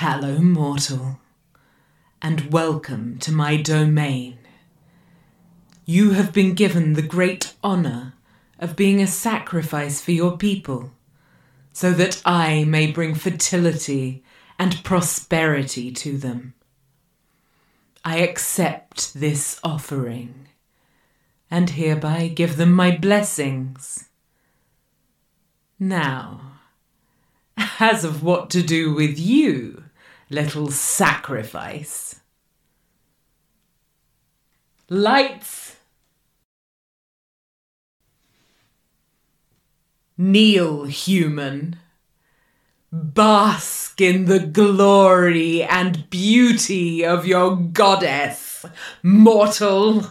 Hello, mortal, and welcome to my domain. You have been given the great honour of being a sacrifice for your people, so that I may bring fertility and prosperity to them. I accept this offering, and hereby give them my blessings. Now, as of what to do with you, little sacrifice. Lights! Kneel, human. Bask in the glory and beauty of your goddess, mortal.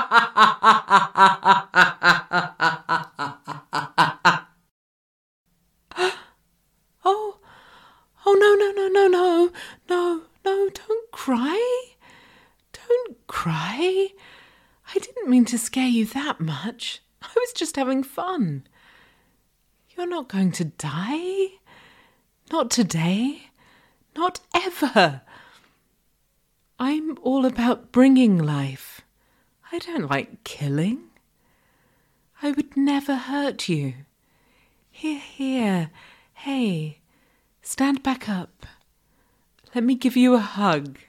No, don't cry. Don't cry. I didn't mean to scare you that much. I was just having fun. You're not going to die. Not today. Not ever. I'm all about bringing life. I don't like killing. I would never hurt you. Here. Hey, stand back up. Let me give you a hug.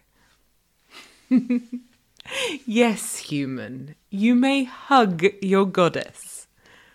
Yes, human, you may hug your goddess.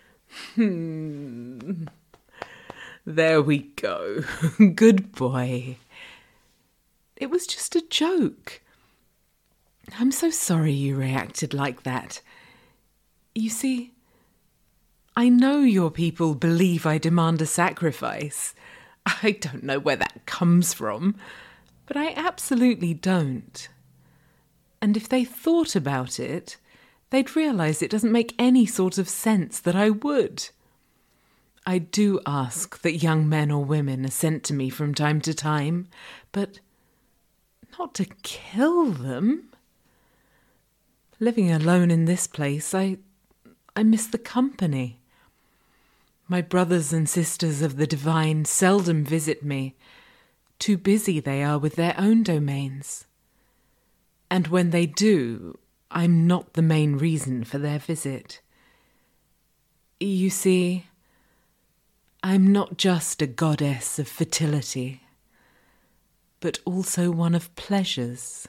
There we go. Good boy. It was just a joke. I'm so sorry you reacted like that. You see, I know your people believe I demand a sacrifice. I don't know where that comes from, but I absolutely don't. And if they thought about it, they'd realise it doesn't make any sort of sense that I would. I do ask that young men or women are sent to me from time to time, but not to kill them. Living alone in this place, I miss the company. My brothers and sisters of the divine seldom visit me. Too busy they are with their own domains. And when they do, I'm not the main reason for their visit. You see, I'm not just a goddess of fertility, but also one of pleasures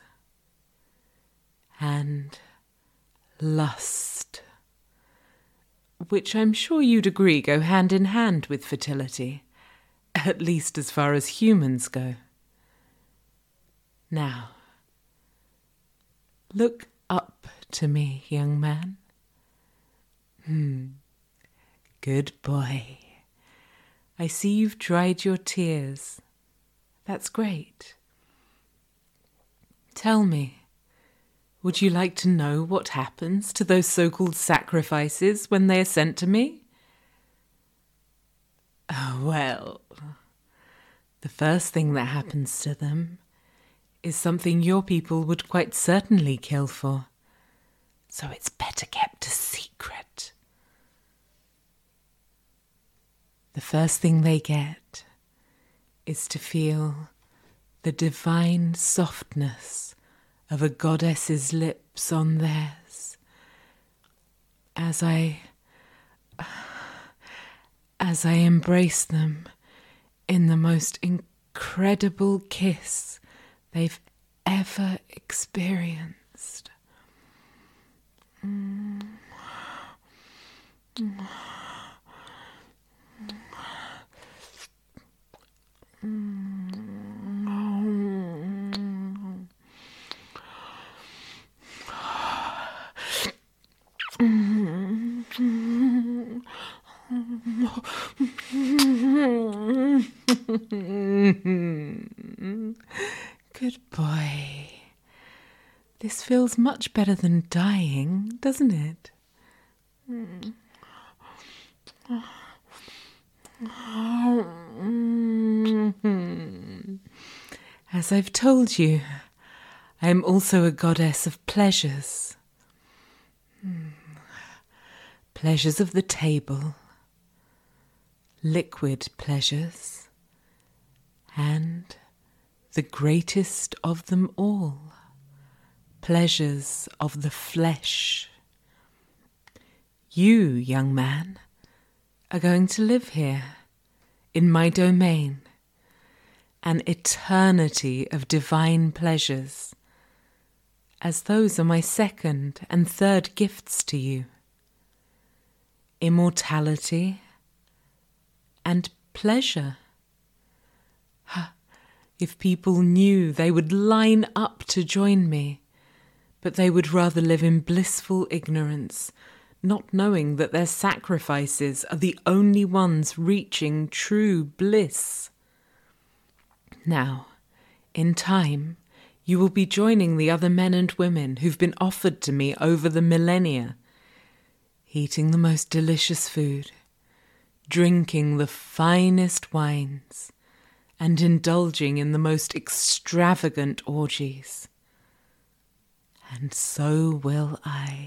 and lust, which I'm sure you'd agree go hand in hand with fertility, at least as far as humans go. Now, look up to me, young man. Good boy. I see you've dried your tears. That's great. Tell me, would you like to know what happens to those so-called sacrifices when they are sent to me? Oh, well, the first thing that happens to them is something your people would quite certainly kill for. So it's better kept a secret. The first thing they get is to feel the divine softness of a goddess's lips on theirs as I embrace them in the most incredible kiss they've ever experienced. Good boy. This feels much better than dying, doesn't it? As I've told you, I am also a goddess of pleasures. Pleasures of the table, liquid pleasures, and the greatest of them all, pleasures of the flesh. You, young man, are going to live here, in my domain, an eternity of divine pleasures, as those are my second and third gifts to you. Immortality and pleasure. If people knew, they would line up to join me, but they would rather live in blissful ignorance, not knowing that their sacrifices are the only ones reaching true bliss. Now, in time, you will be joining the other men and women who've been offered to me over the millennia, eating the most delicious food, drinking the finest wines, and indulging in the most extravagant orgies. And so will I.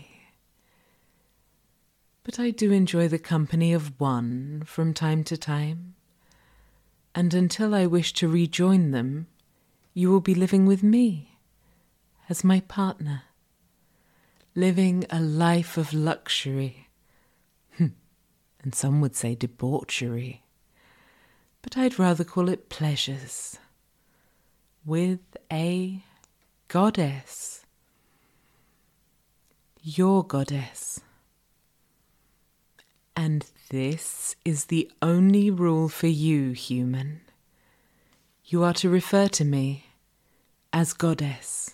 But I do enjoy the company of one from time to time, and until I wish to rejoin them, you will be living with me as my partner, living a life of luxury, and some would say debauchery, but I'd rather call it pleasures, with a goddess, your goddess. And this is the only rule for you, human. You are to refer to me as goddess.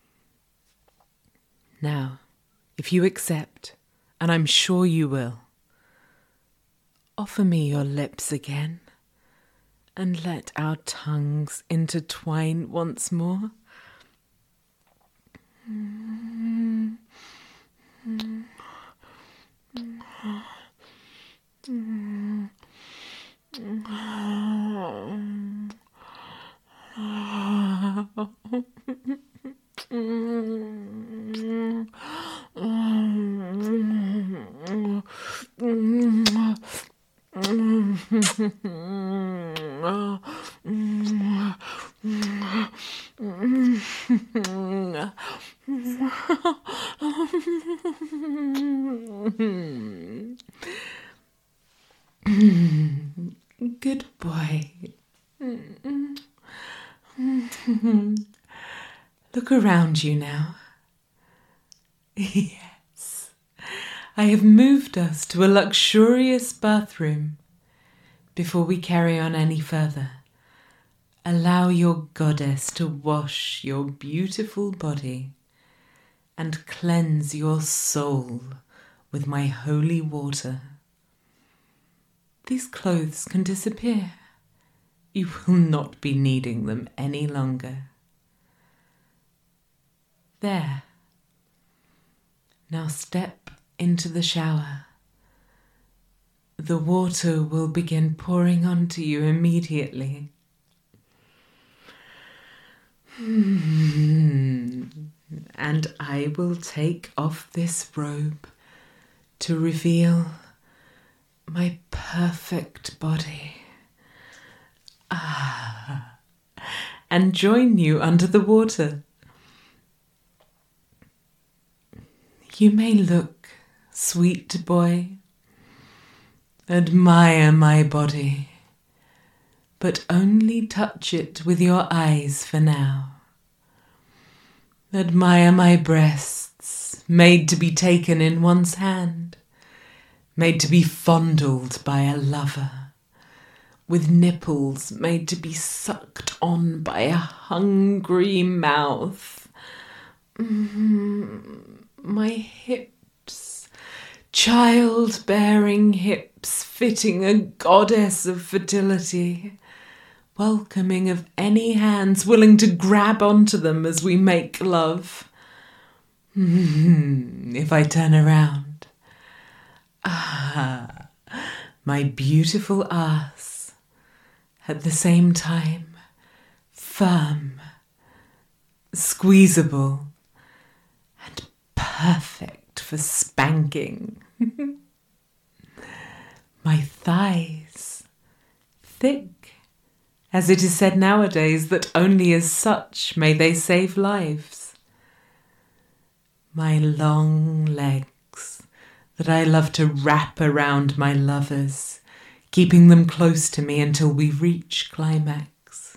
Now, if you accept, and I'm sure you will, offer me your lips again, and let our tongues intertwine once more. Good boy. Look around you now. Yes, I have moved us to a luxurious bathroom. Before we carry on any further, allow your goddess to wash your beautiful body and cleanse your soul with my holy water. These clothes can disappear. You will not be needing them any longer. There. Now step into the shower. The water will begin pouring onto you immediately. And I will take off this robe to reveal my perfect body. And join you under the water. You may look, sweet boy, admire my body, but only touch it with your eyes for now. Admire my breasts, made to be taken in one's hand, made to be fondled by a lover, with nipples made to be sucked on by a hungry mouth. My hips, childbearing hips fitting a goddess of fertility, welcoming of any hands willing to grab onto them as we make love. If I turn around, my beautiful ass, at the same time, firm, squeezable, and perfect for spanking. My thighs, thick as it is said nowadays that only as such may they save lives. My long legs that I love to wrap around my lovers, keeping them close to me until we reach climax.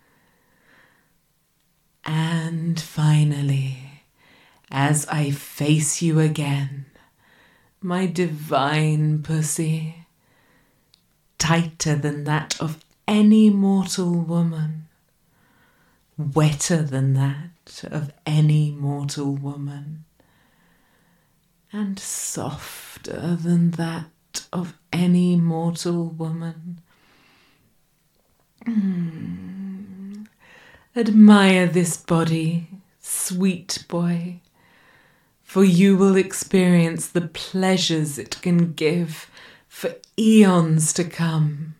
And finally, as I face you again, my divine pussy, tighter than that of any mortal woman, wetter than that of any mortal woman, and softer than that of any mortal woman. Admire this body, sweet boy, for you will experience the pleasures it can give for eons to come.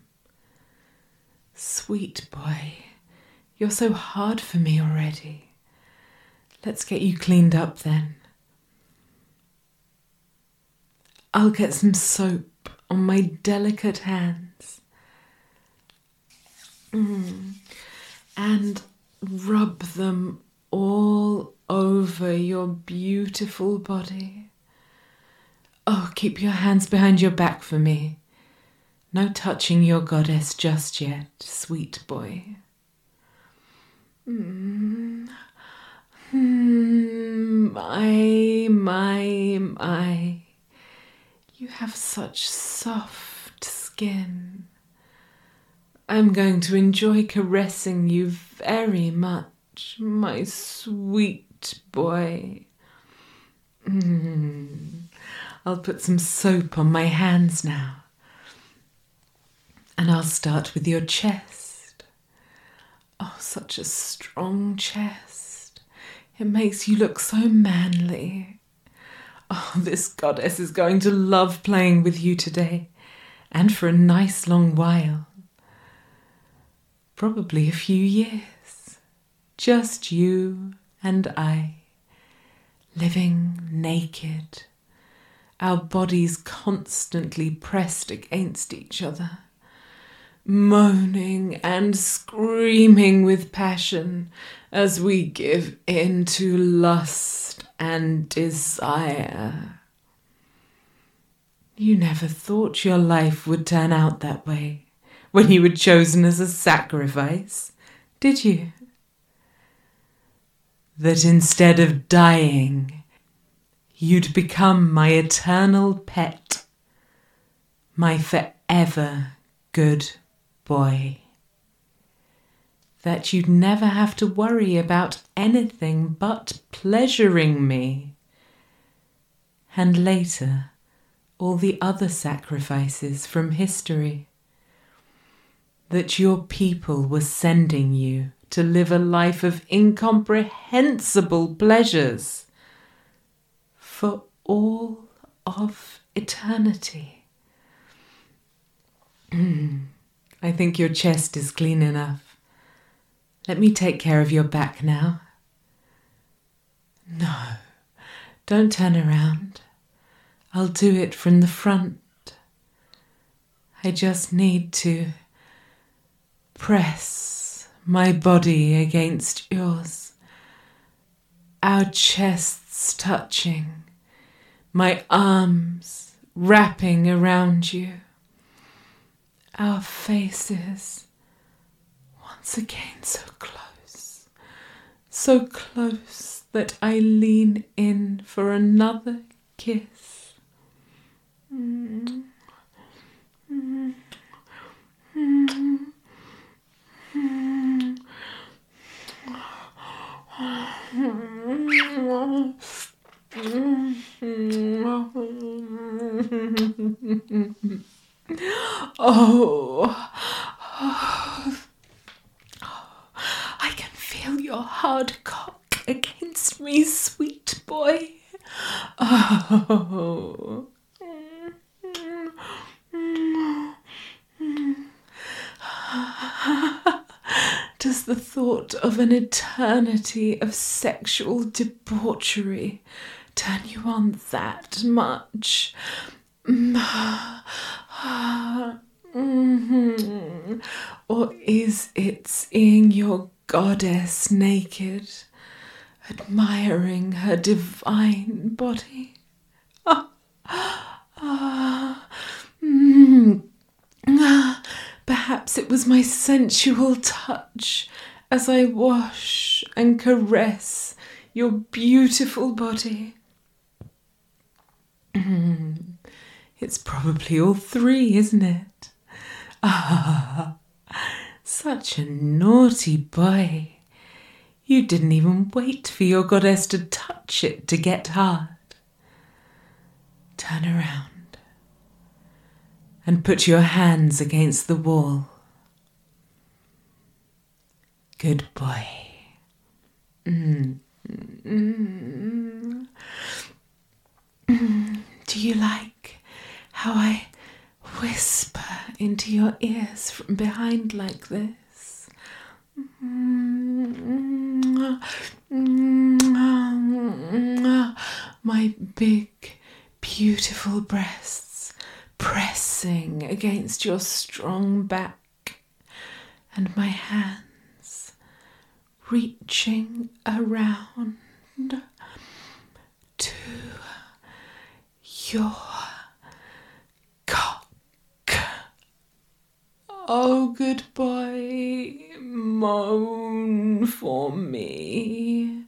Sweet boy, you're so hard for me already. Let's get you cleaned up then. I'll get some soap on my delicate hands and rub them all over your beautiful body. Oh, keep your hands behind your back for me. No touching your goddess just yet, sweet boy. My. You have such soft skin. I'm going to enjoy caressing you very much, my sweet boy. I'll put some soap on my hands now. And I'll start with your chest. Oh, such a strong chest. It makes you look so manly. Oh, this goddess is going to love playing with you today, and for a nice long while. Probably a few years. Just you and I, living naked, our bodies constantly pressed against each other, moaning and screaming with passion as we give in to lust and desire. You never thought your life would turn out that way when you were chosen as a sacrifice, did you? That instead of dying, you'd become my eternal pet, my forever good boy. That you'd never have to worry about anything but pleasuring me. And later, all the other sacrifices from history. That your people were sending you to live a life of incomprehensible pleasures for all of eternity. I think your chest is clean enough. Let me take care of your back now. No, don't turn around. I'll do it from the front. I just need to press my body against yours, our chests touching, my arms wrapping around you, our faces once again so close that I lean in for another kiss. Oh, I can feel your hard cock against me, sweet boy. Oh. Does the thought of an eternity of sexual debauchery turn you on that much? Or is it seeing your goddess naked, admiring her divine body? Perhaps it was my sensual touch as I wash and caress your beautiful body. It's probably all three, isn't it? Such a naughty boy. You didn't even wait for your goddess to touch it to get hard. Turn around and put your hands against the wall. Good boy. Do you like how I whisper into your ears from behind like this? My big, beautiful breasts pressing against your strong back, and my hands reaching around to your cock. Oh, good boy, moan for me.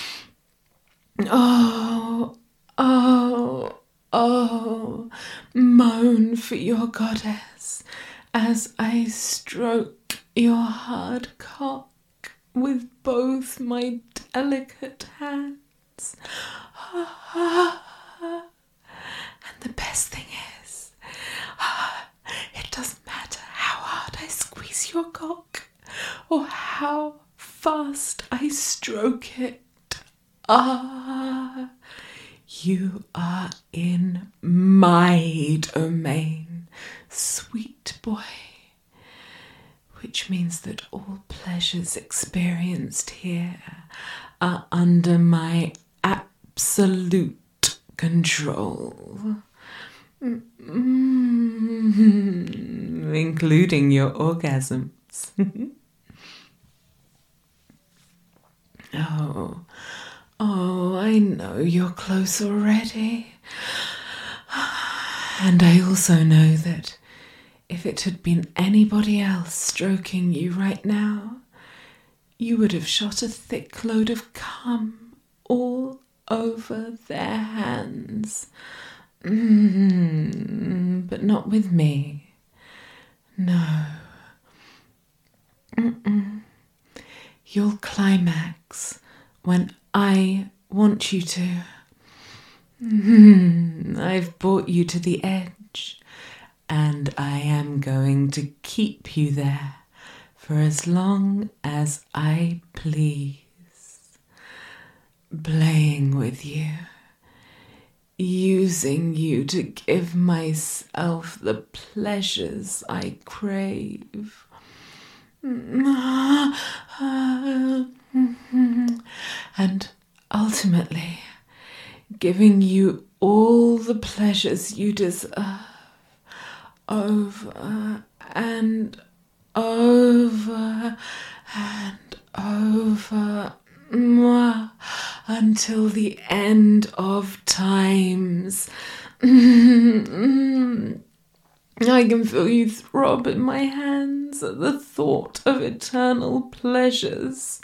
Oh, oh, oh, moan for your goddess as I stroke your hard cock with both my delicate hands. And the best thing is, it doesn't matter how hard I squeeze your cock or how fast I stroke it. You are in my domain, sweet boy, which means that all pleasures experienced here are under my absolute control, including your orgasms. Oh, I know you're close already. And I also know that if it had been anybody else stroking you right now, you would have shot a thick load of cum all over their hands. But not with me. No. You'll climax when I want you to. I've brought you to the edge, and I am going to keep you there for as long as I please, playing with you, using you to give myself the pleasures I crave. And ultimately, giving you all the pleasures you deserve, over and over and over, until the end of times. I can feel you throb in my hands at the thought of eternal pleasures.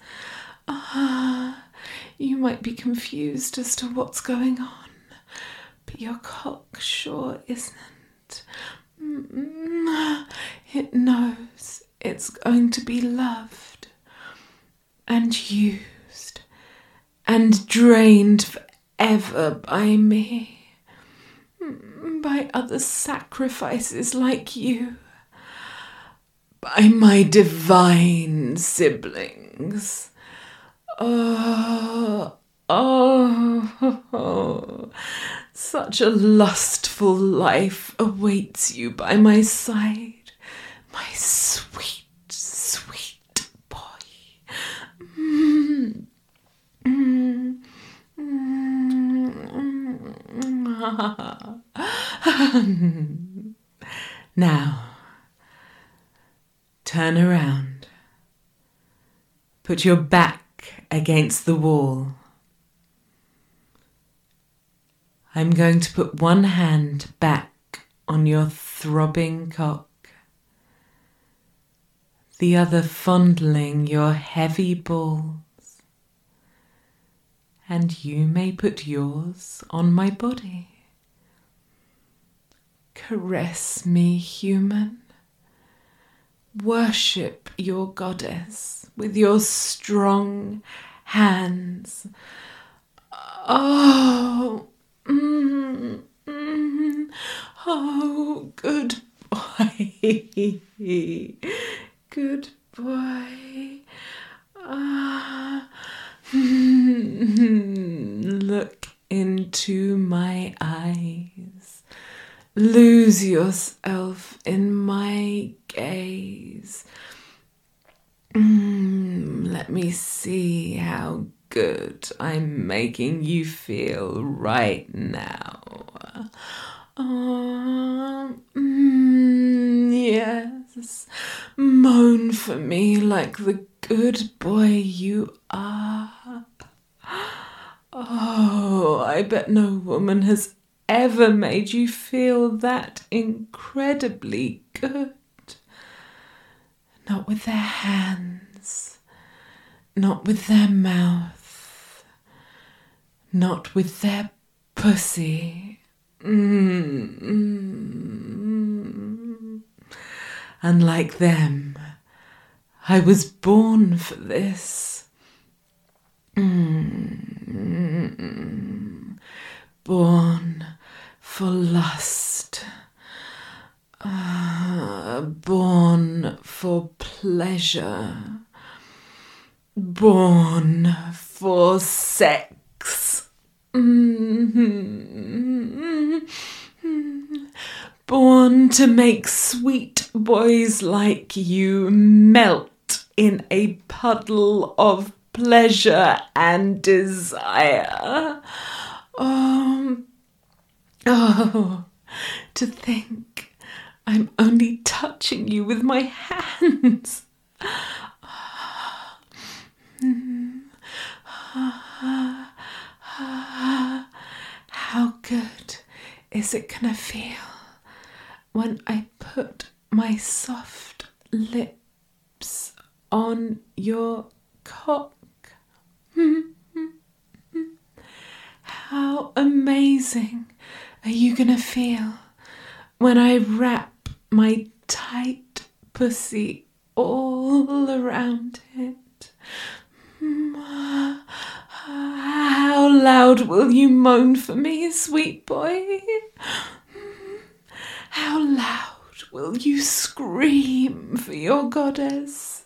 You might be confused as to what's going on, but your cock sure isn't. It knows it's going to be loved and used and drained forever by me, by other sacrifices like you, by my divine siblings. Such a lustful life awaits you by my side, my sweet, sweet boy. Now, Turn around. Put your back against the wall. I'm going to put one hand back on your throbbing cock, the other fondling your heavy balls, and you may put yours on my body. Caress me, human. Worship your goddess with your strong hands. Oh, oh, good boy. Good boy. Look into my eyes. Lose yourself in my gaze. Let me see how good I'm making you feel right now. Yes, moan for me like the good boy you are. Oh, I bet no woman has ever made you feel that incredibly good. Not with their hands, not with their mouth, not with their pussy. Unlike them, I was born for this. Born for lust. Born for pleasure. Born for sex. Born to make sweet boys like you melt in a puddle of pleasure and desire. Oh, to think I'm only touching you with my hands. How good is it gonna feel when I put my soft lips on your cock? How amazing are you gonna feel when I wrap my tight pussy all around it? How loud will you moan for me, sweet boy? How loud will you scream for your goddess?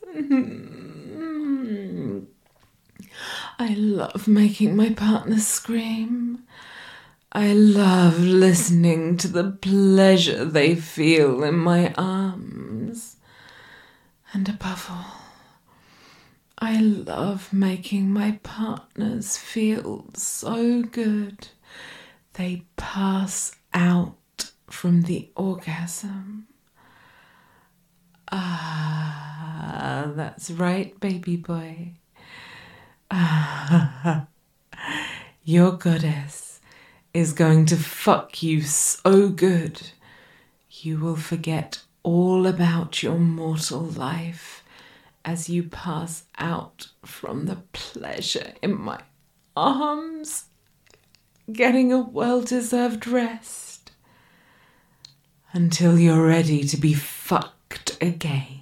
I love making my partner scream. I love listening to the pleasure they feel in my arms. And above all, I love making my partners feel so good they pass out from the orgasm. Ah, that's right, baby boy. Your goddess is going to fuck you so good you will forget all about your mortal life as you pass out from the pleasure in my arms, getting a well-deserved rest until you're ready to be fucked again.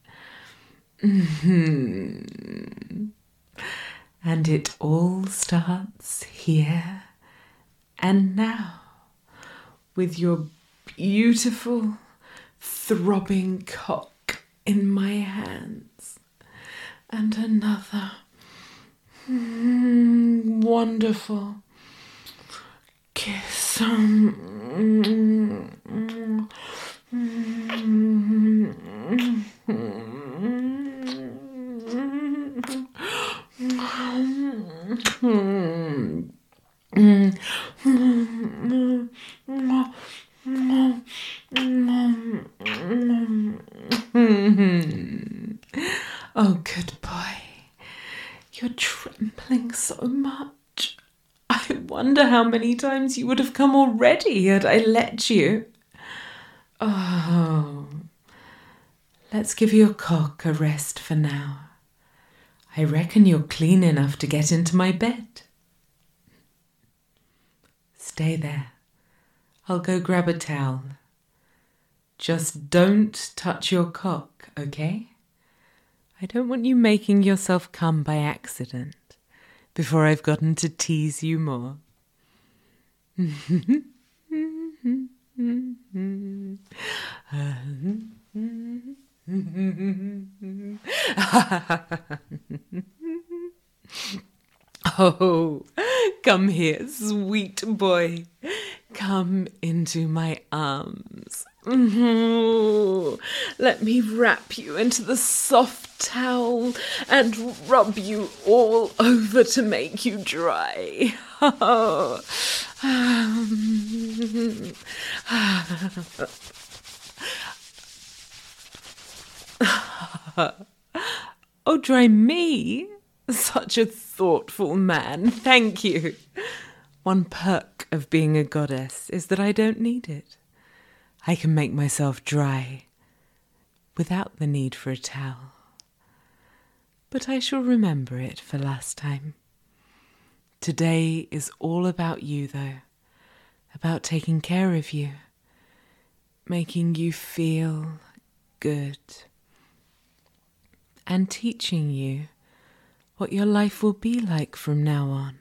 And it all starts here and now with your beautiful, throbbing cock in my hands and another wonderful kiss. trembling so much. I wonder how many times you would have come already had I let you. Oh, let's give your cock a rest for now. I reckon you're clean enough to get into my bed. Stay there. I'll go grab a towel. Just don't touch your cock, okay? I don't want you making yourself come by accident before I've gotten to tease you more. Oh, come here, sweet boy. Come into my arms. Let me wrap you into the soft towel and rub you all over to make you dry. Oh, oh, dry me? Such a thoughtful man. Thank you. One perk of being a goddess is that I don't need it. I can make myself dry without the need for a towel. But I shall remember it for last time. Today is all about you, though. About taking care of you. Making you feel good. And teaching you what your life will be like from now on.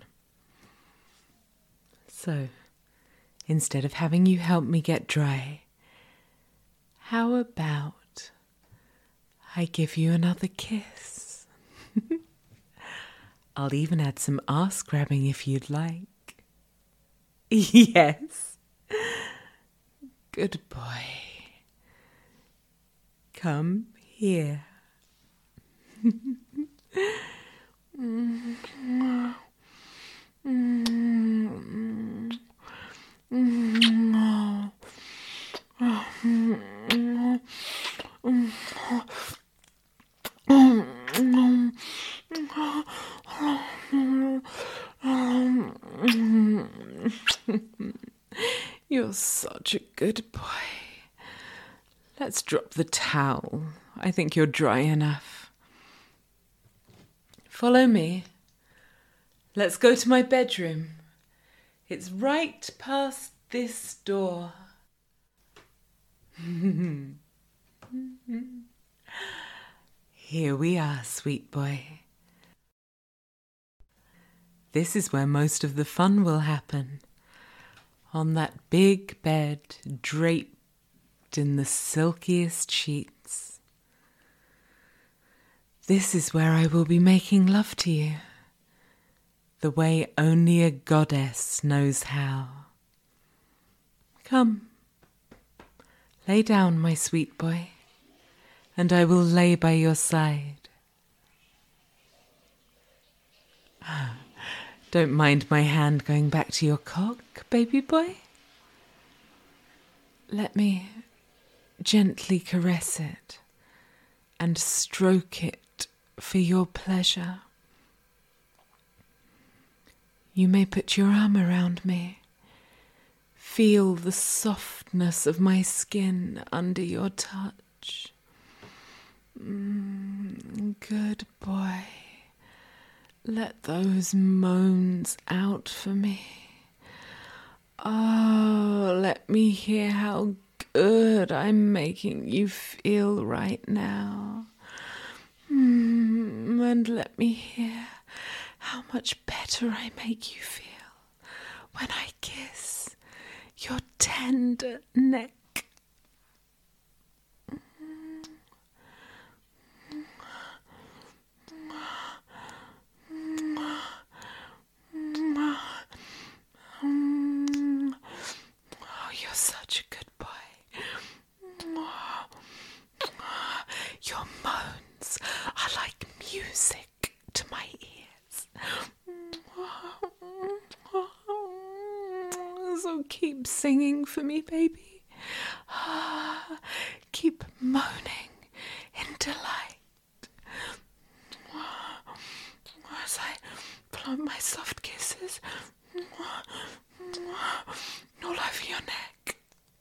So, instead of having you help me get dry, how about I give you another kiss? I'll even add some arse grabbing if you'd like. Yes. Good boy. Come here. You're such a good boy. Let's drop the towel. I think you're dry enough. Follow me. Let's go to my bedroom. It's right past this door. Here we are, sweet boy. This is where most of the fun will happen. On that big bed draped in the silkiest sheets. This is where I will be making love to you, the way only a goddess knows how. Come, lay down, my sweet boy, and I will lay by your side. Don't mind my hand going back to your cock, baby boy. Let me gently caress it and stroke it for your pleasure. You may put your arm around me. Feel the softness of my skin under your touch. Good boy. Let those moans out for me. Oh, let me hear how good I'm making you feel right now. And let me hear how much better I make you feel when I kiss your tender neck. Oh, you're such a good boy. Your moans are like music to my ears. So keep singing for me, baby. Keep moaning in delight. As I all of my soft kisses, all over your neck.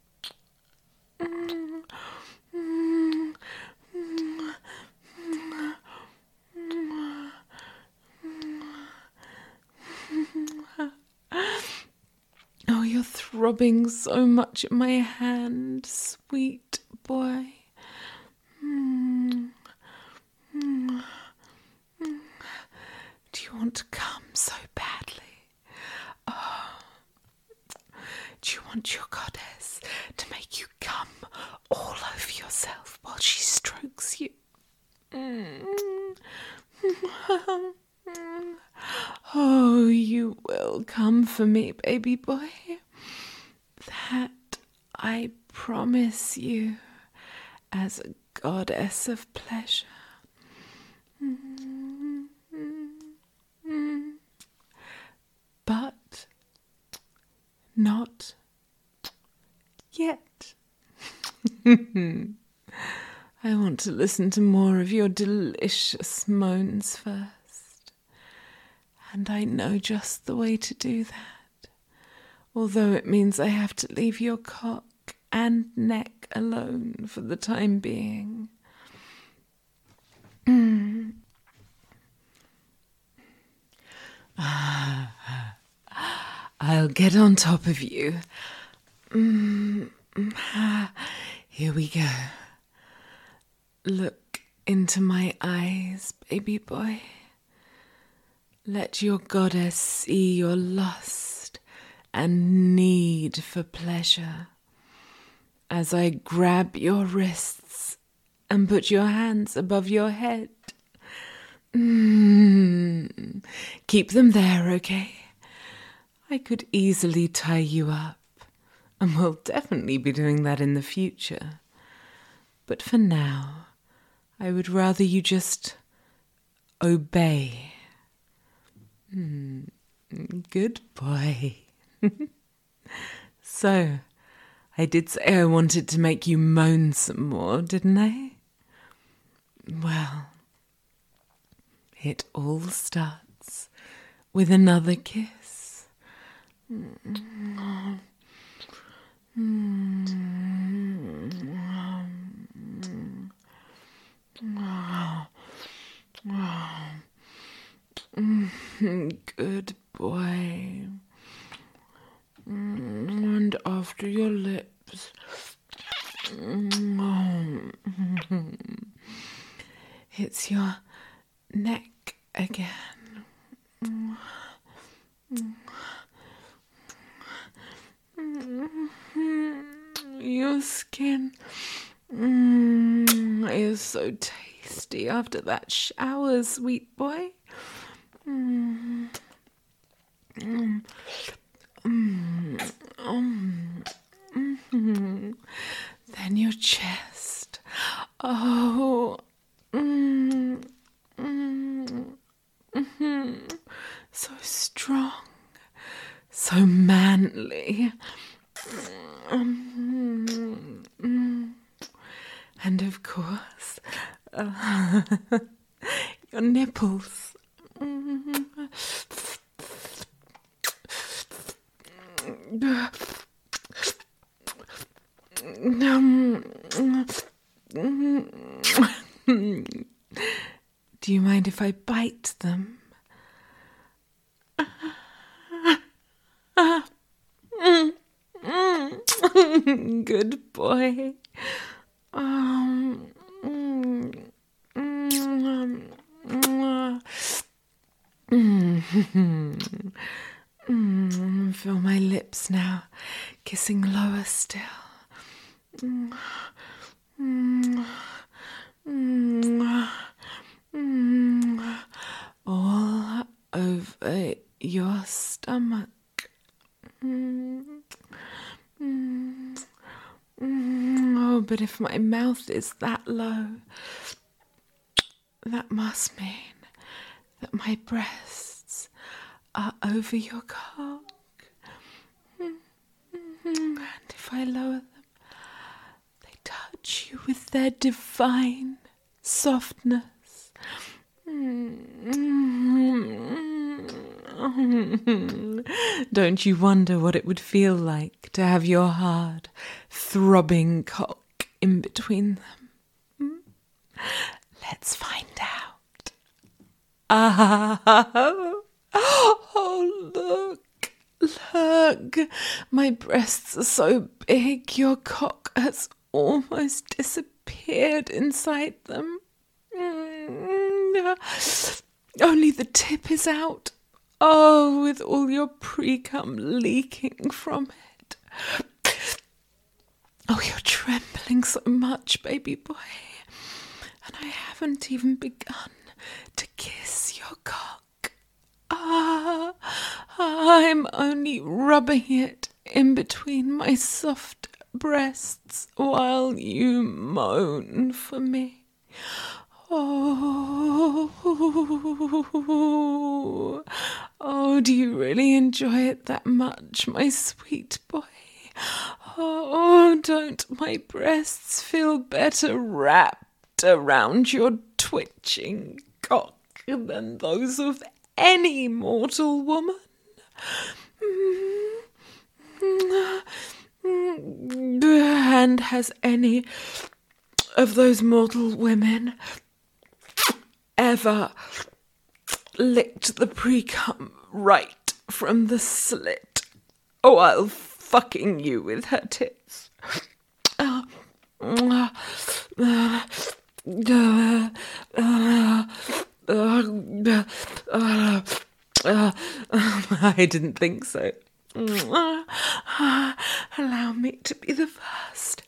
Oh, you're throbbing so much in my hand, sweet boy. Do you want to come so badly? Oh, do you want your goddess to make you come all over yourself while she strokes you? Oh, you will come for me, baby boy. That I promise you as a goddess of pleasure. But not yet. I want to listen to more of your delicious moans first. And I know just the way to do that, although it means I have to leave your cock and neck alone for the time being. I'll get on top of you. Here we go. Look into my eyes, baby boy. Let your goddess see your lust and need for pleasure as I grab your wrists and put your hands above your head. Keep them there, okay? I could easily tie you up, and we'll definitely be doing that in the future. But for now, I would rather you just obey. Good boy. So, I did say I wanted to make you moan some more, didn't I? Well, it all starts with another kiss. Good boy. And after your lips. It's your neck again. Your skin is so tasty after that shower, sweet boy. Then your chest. Oh. So strong. So manly. And of course, your nipples. Do you mind if I bite them? Good boy. Feel my lips now, kissing lower still. All over your stomach. Oh, but if my mouth is that low, that must mean that my breasts are over your cock. And if I lower them, they touch you with their divine softness. Don't you wonder what it would feel like to have your hard, throbbing cock in between them? Let's find out. Oh, look, my breasts are so big, your cock has almost disappeared inside them. Only the tip is out. Oh, with all your pre-cum leaking from it. Oh, you're trembling so much, baby boy. And I haven't even begun to kiss your cock. I'm only rubbing it in between my soft breasts while you moan for me. Oh, do you really enjoy it that much, my sweet boy? Oh, don't my breasts feel better wrapped around your twitching cock than those of any mortal woman? And has any of those mortal women ever licked the pre-cum right from the slit? Oh, I'll fucking you with her tits. I didn't think so. Allow me to be the first.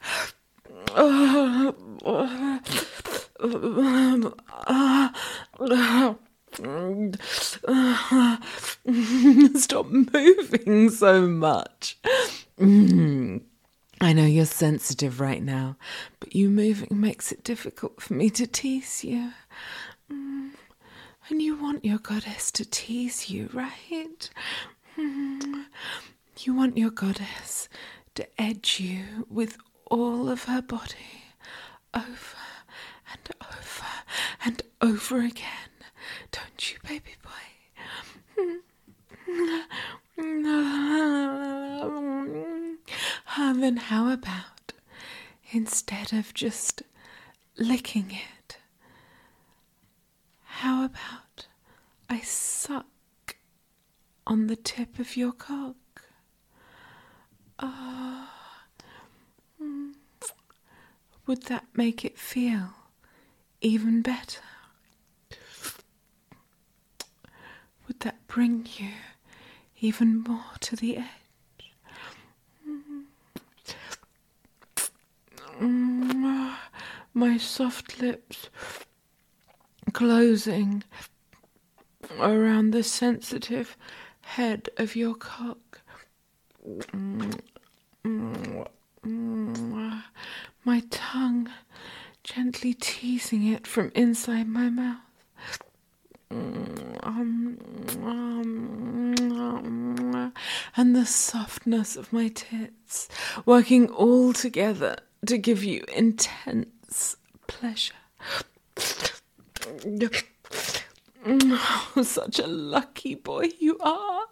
Stop moving so much. I know you're sensitive right now, but you moving makes it difficult for me to tease you. And you want your goddess to tease you, right? You want your goddess to edge you with all of her body over and over and over again. Don't you, baby boy? Then how about, instead of just licking it, how about I suck on the tip of your cock? Would that make it feel even better? Would that bring you even more to the edge? My soft lips closing around the sensitive head of your cock. My tongue gently teasing it from inside my mouth. And the softness of my tits working all together to give you intense pleasure. Oh, such a lucky boy you are.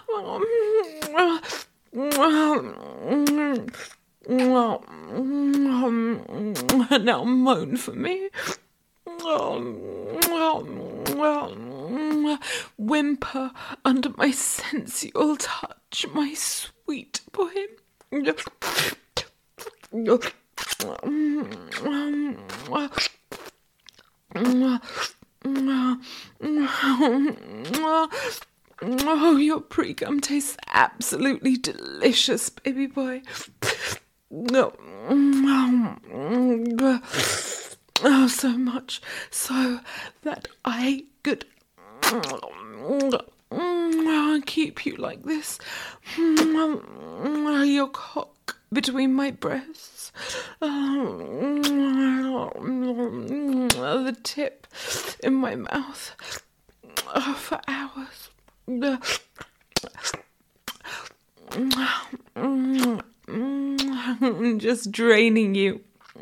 Now moan for me. Whimper under my sensual touch, my sweet boy. Oh, your pre-cum tastes absolutely delicious, baby boy. Oh, so much so that I could keep you like this. Your cock between my breasts. The tip in my mouth for hours. Just draining you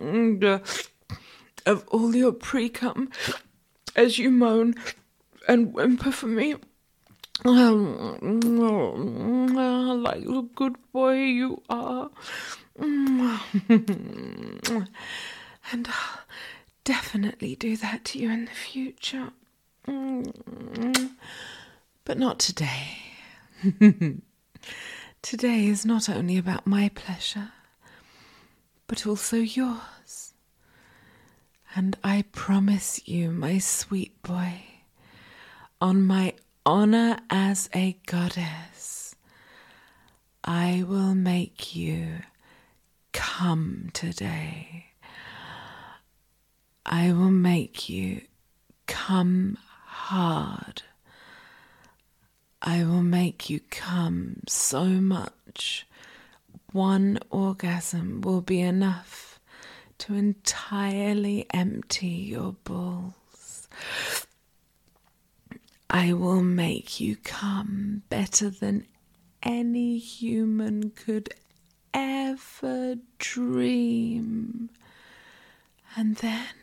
of all your pre-cum as you moan and whimper for me. Like the good boy you are. And I'll definitely do that to you in the future. But not today. Today is not only about my pleasure, but also yours. And I promise you, my sweet boy, on my honor as a goddess, I will make you come today. I will make you come hard. I will make you come so much. One orgasm will be enough to entirely empty your balls. I will make you come better than any human could ever dream. And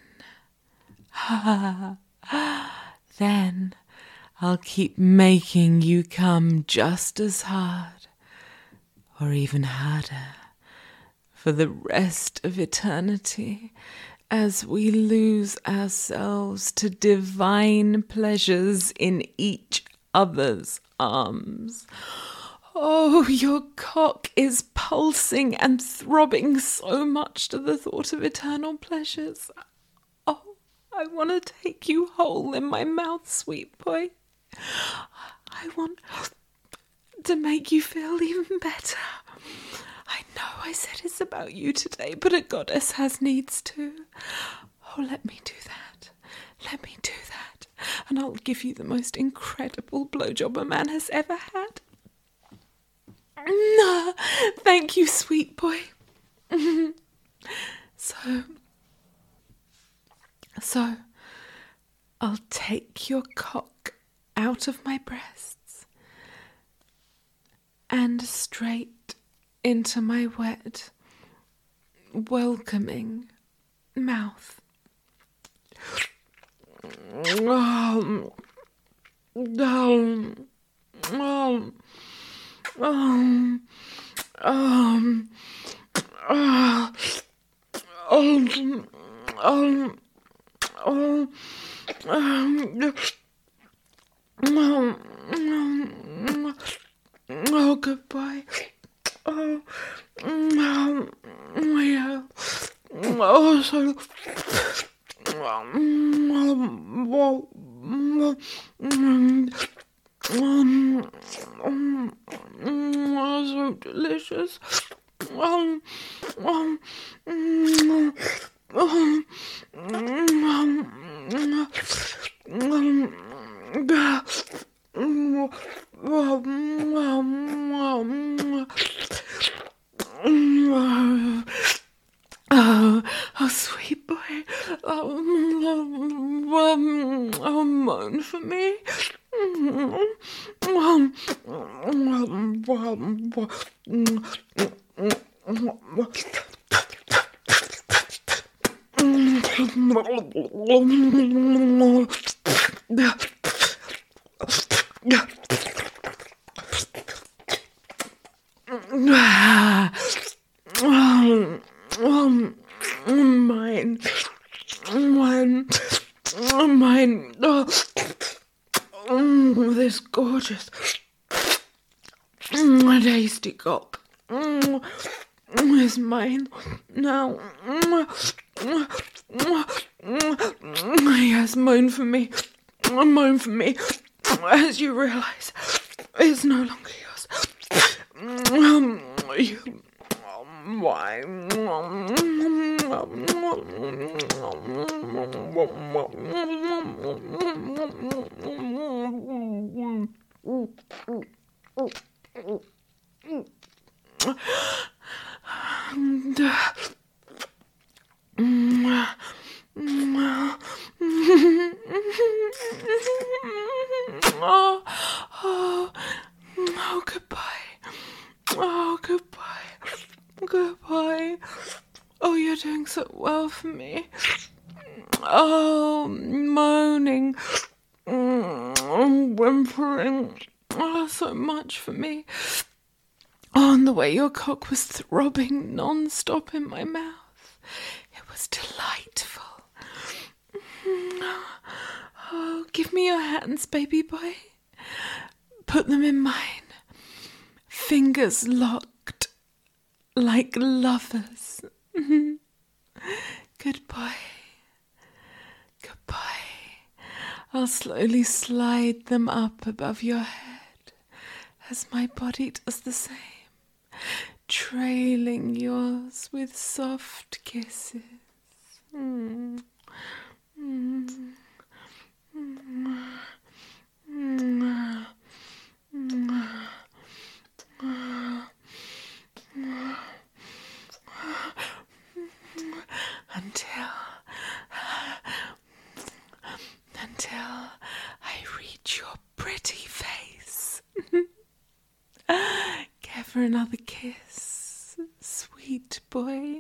then I'll keep making you come just as hard, or even harder, for the rest of eternity, as we lose ourselves to divine pleasures in each other's arms. Oh, your cock is pulsing and throbbing so much to the thought of eternal pleasures. Oh, I want to take you whole in my mouth, sweet boy. I want to make you feel even better. I know I said it's about you today, but a goddess has needs too. Oh, let me do that. Let me do that. And I'll give you the most incredible blowjob a man has ever had. Thank you, sweet boy. So, I'll take your cock out of my breasts and straight into my wet, welcoming mouth. Oh, goodbye. Oh, yeah. Oh, so. So delicious. Oh, sweet boy. Moan for me. Mine. This gorgeous, tasty cock is mine now. Yes, moan for me. Moan for me. As you realise, it's no longer yours. Why? Oh, goodbye. Oh, goodbye. Goodbye. Oh, you're doing so well for me. Oh, moaning, whimpering, Oh, so much for me. Oh, and the way your cock was throbbing non-stop in my mouth. It was delightful. Oh, give me your hands, baby boy. Put them in mine. Fingers locked like lovers. Goodbye. Goodbye. I'll slowly slide them up above your head as my body does the same, trailing yours with soft kisses. Until I reach your pretty face. Give her another kiss, sweet boy.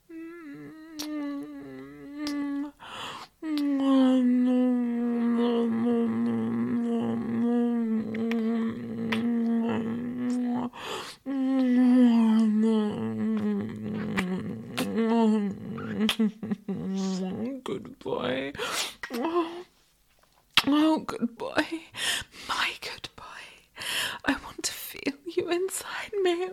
Good boy. Oh, good boy. My good boy. I want to feel you inside me.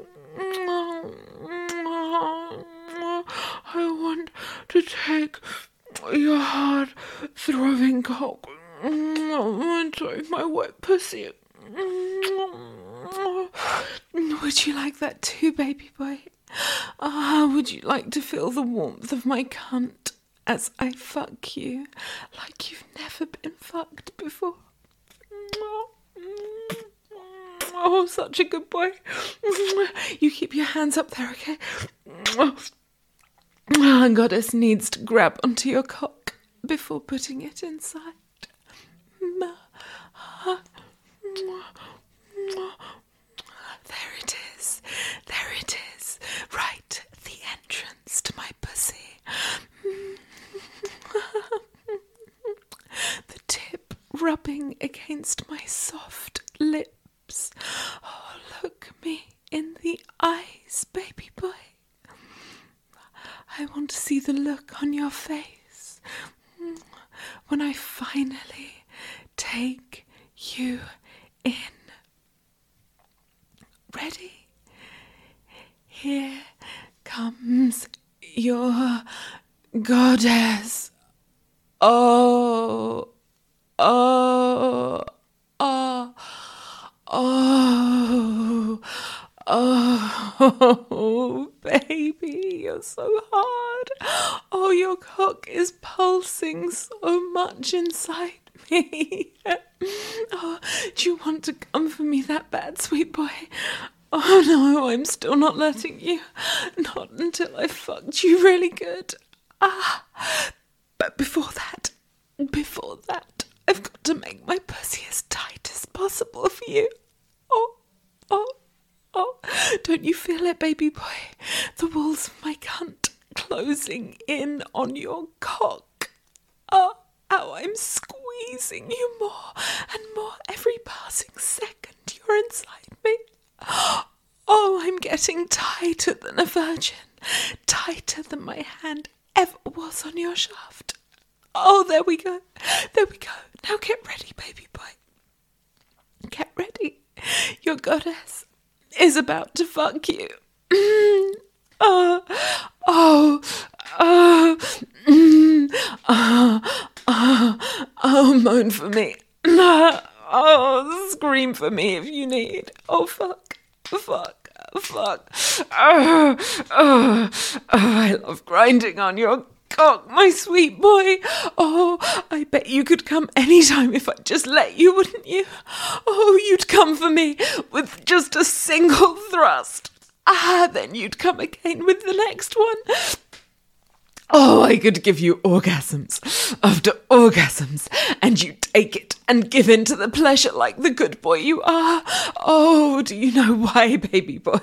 I want to take your hard, throbbing cock and take my wet pussy. Would you like that too, baby boy? Would you like to feel the warmth of my cunt as I fuck you like you've never been fucked before? Oh, such a good boy. You keep your hands up there, okay? Goddess needs to grab onto your cock before putting it inside. There it is. There it is. Right at the entrance to my pussy. The tip rubbing against my soft lips. Oh, look me in the eyes, baby boy. I want to see the look on your face when I finally take you in. Ready? Here comes your goddess. Oh, oh, oh, oh, oh, baby, you're so hard. Oh, your cock is pulsing so much inside me. Oh, do you want to come for me that bad, sweet boy? Oh no, I'm still not letting you. Not until I've fucked you really good. But before that, I've got to make my pussy as tight as possible for you. Oh, oh, oh. Don't you feel it, baby boy? The walls of my cunt closing in on your cock. Oh, how I'm squeezing you more and more every passing second you're inside me. Oh, I'm getting tighter than a virgin, tighter than my hand ever was on your shaft. Oh, there we go. Now get ready, baby boy. Get ready. Your goddess is about to fuck you. Moan for me. Oh, scream for me if you need. Oh, fuck. I love grinding on your cock, my sweet boy. Oh, I bet you could come anytime if I'd just let you, wouldn't you? Oh, you'd come for me with just a single thrust. Then you'd come again with the next one. Oh, I could give you orgasms after orgasms, and you take it and give in to the pleasure like the good boy you are. Oh, do you know why, baby boy?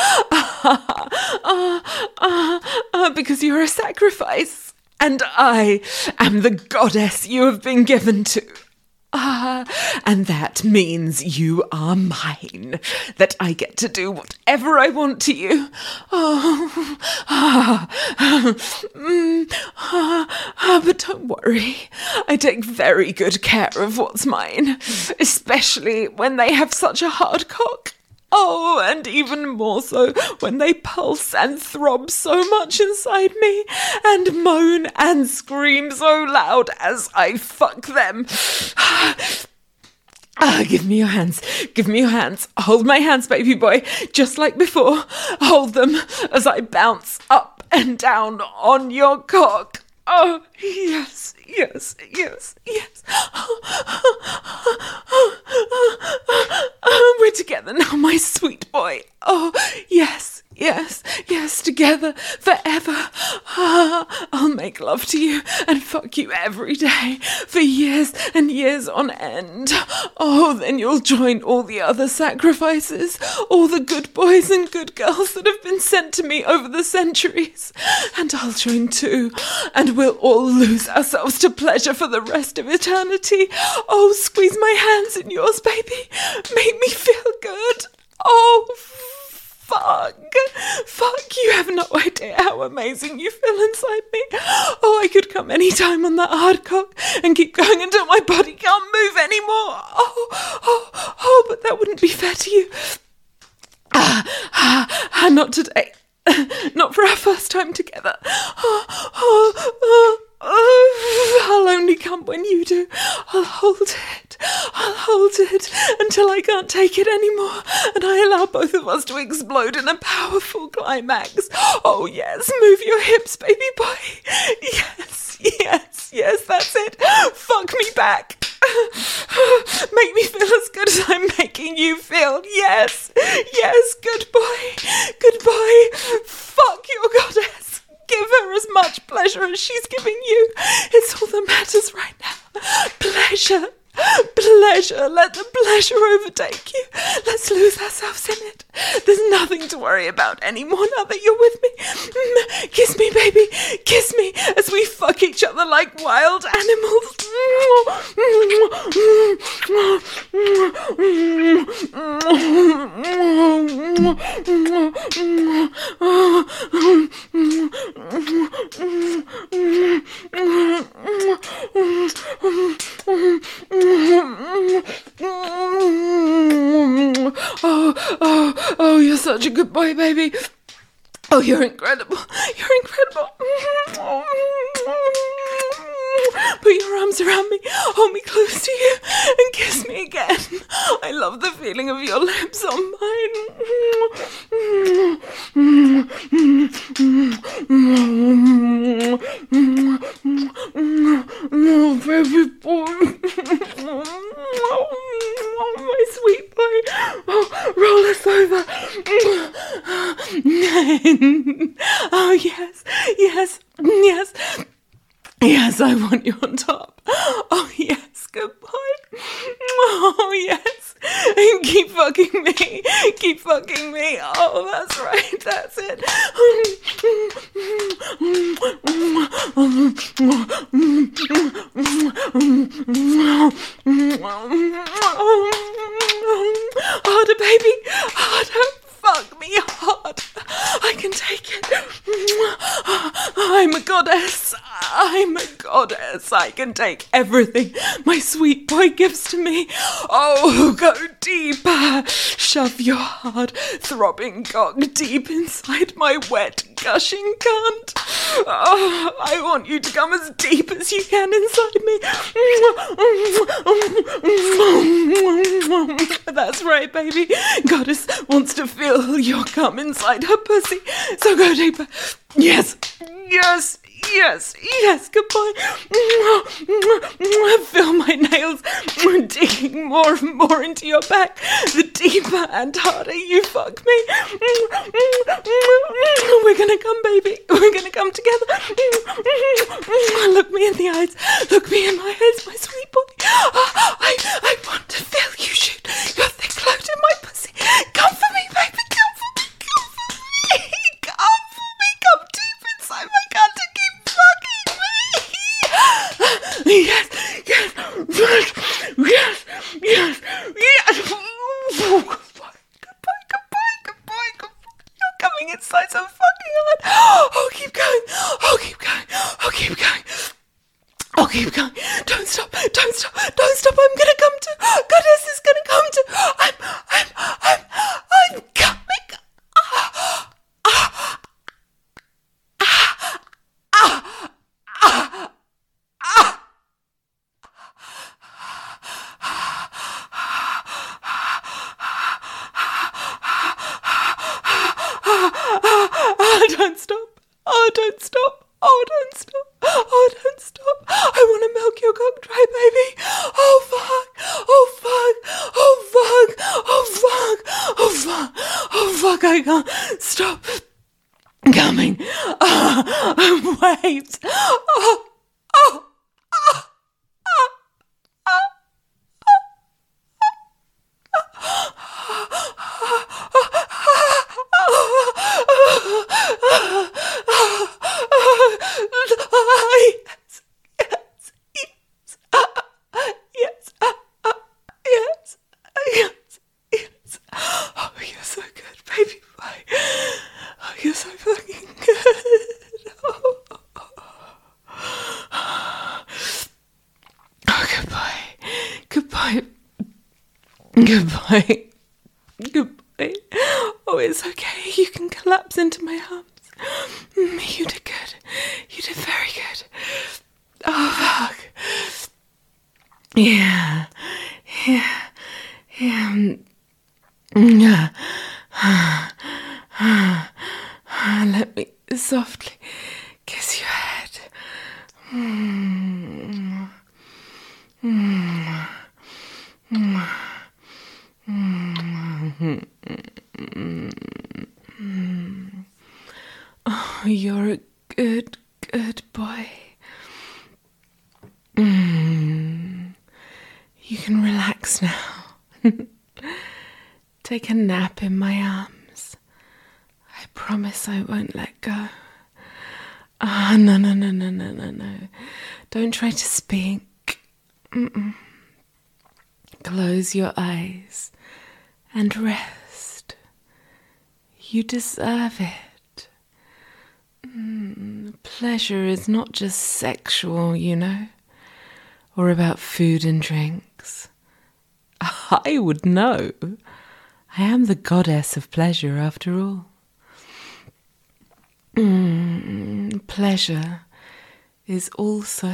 Because you're a sacrifice, and I am the goddess you have been given to. And that means you are mine, that I get to do whatever I want to you. But don't worry, I take very good care of what's mine, especially when they have such a hard cock. Oh, and even more so when they pulse and throb so much inside me, and moan and scream so loud as I fuck them. Give me your hands. Give me your hands. Hold my hands, baby boy, just like before. Hold them as I bounce up and down on your cock. Oh, yes, yes, yes, yes. We're together now, my sweet boy. Oh, yes, yes, yes, together forever. I'll make love to you and fuck you every day for years and years on end. Oh, then you'll join all the other sacrifices, all the good boys and good girls that have been sent to me over the centuries. And I'll join too, and we'll all lose ourselves to pleasure for the rest of eternity. Oh, squeeze my hands in yours, baby. Make me feel good. Oh, fuck. Fuck, you have no idea how amazing you feel inside me. Oh, I could come any time on that hard cock and keep going until my body can't move anymore. Oh, but that wouldn't be fair to you. Not today. Not for our first time together. I'll only come when you do. I'll hold it. I'll hold it until I can't take it anymore, and I allow both of us to explode in a powerful climax. Oh yes, move your hips, baby boy. Yes, yes, yes, that's it. Fuck me back. Make me feel as good as I'm making you feel. Yes, yes, good boy. Good boy. Fuck your goddess. Give her as much pleasure as she's giving you. It's all that matters right now. Pleasure. Pleasure. Let the pleasure overtake you. Let's lose ourselves in it. There's nothing to worry about anymore now that you're with me. Kiss me, baby. Kiss me as we fuck each other like wild animals. Oh, you're such a good boy, baby. Oh, you're incredible. You're incredible. Put your arms around me, hold me close to you, and kiss me again. I love the feeling of your lips on mine. Oh, baby boy. Oh, my sweet boy. Oh, roll us over. Oh, yes, yes, yes. Yes, I want you on top. Oh, yes, good boy. Oh, yes. And keep fucking me. Keep fucking me. Oh, that's right. That's it. Harder, baby. Harder. Fuck me hard. I can take it. I'm a goddess. I'm a goddess. I can take everything my sweet boy gives to me. Oh, go deeper. Shove your hard, throbbing cock deep inside my wet, gushing cunt. Oh, I want you to come as deep as you can inside me. That's right, baby. Goddess wants to feel your cum inside her pussy. So go deeper. Yes, yes, yes, yes, good boy. Feel my nails digging more and more into your back. The deeper and harder you fuck me. We're gonna come, baby. We're gonna come together. Look me in the eyes. Look me in my eyes, my sweet boy. I want to feel you shoot your thick load in my pussy. Come for me, baby. Come for me. Come for me. Come for me. Come deep inside my gut to keep fucking me. Yes, yes, so fucking hard. Oh, keep going. Oh, keep going. Oh, keep going. Oh, keep going. Don't stop. Don't stop. Don't stop. I'm gonna come to. Goddess is gonna come to. I'm coming. Oh, don't stop. Oh, don't stop. Oh, don't stop. Oh, don't stop. I want to milk your cock dry, baby. Oh, fuck. Oh, fuck. Oh, fuck. Oh, fuck. Oh, fuck. Oh, fuck. I can't stop coming. Wait. Oh, oh. Yes. Oh, you're so good, baby boy. Oh, you're so fucking good. Oh, goodbye. Goodbye. Oh, it's okay. You can collapse into my arms. You did good. You did very good. Oh, fuck. Yeah. Let me softly kiss your head. Oh, you're a good boy. You can relax now. Take a nap in my arms. I promise I won't let go. No. Don't try to speak. Close your eyes and rest. You deserve it. Pleasure is not just sexual, you know, or about food and drinks. I would know. I am the goddess of pleasure, after all. Pleasure is also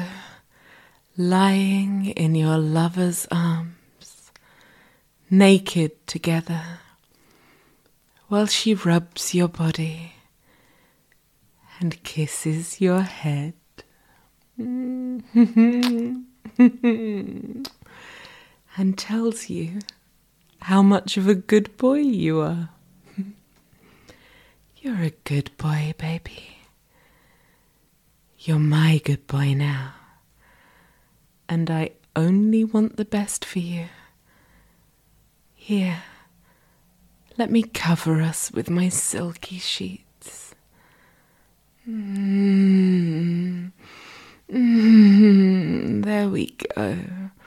lying in your lover's arms, naked together, while she rubs your body and kisses your head. And tells you how much of a good boy you are. You're a good boy, baby. You're my good boy now. And I only want the best for you. Here, let me cover us with my silky sheets. There we go.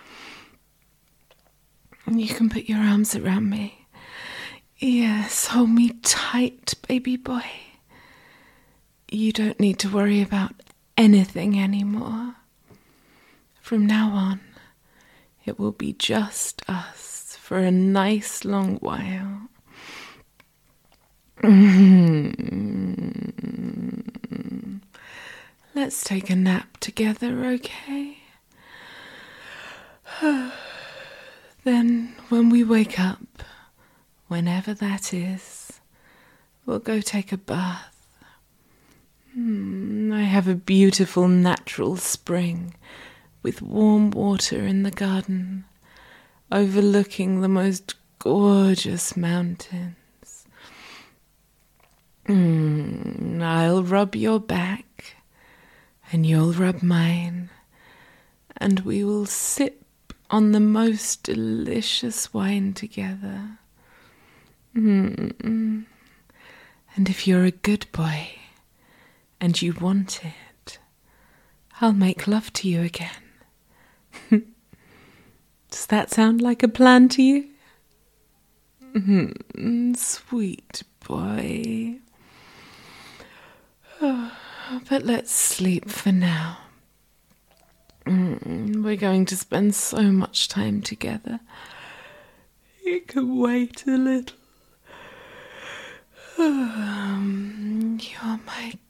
You can put your arms around me. Yes, hold me tight, baby boy. You don't need to worry about anything anymore. From now on, it will be just us for a nice long while. Let's take a nap together, okay? Then, when we wake up, whenever that is, we'll go take a bath. I have a beautiful natural spring with warm water in the garden, overlooking the most gorgeous mountains. I'll rub your back, and you'll rub mine, and we will sip on the most delicious wine together. And if you're a good boy and you want it, I'll make love to you again. Does that sound like a plan to you? Sweet boy. But let's sleep for now. We're going to spend so much time together. It can wait a little. You're my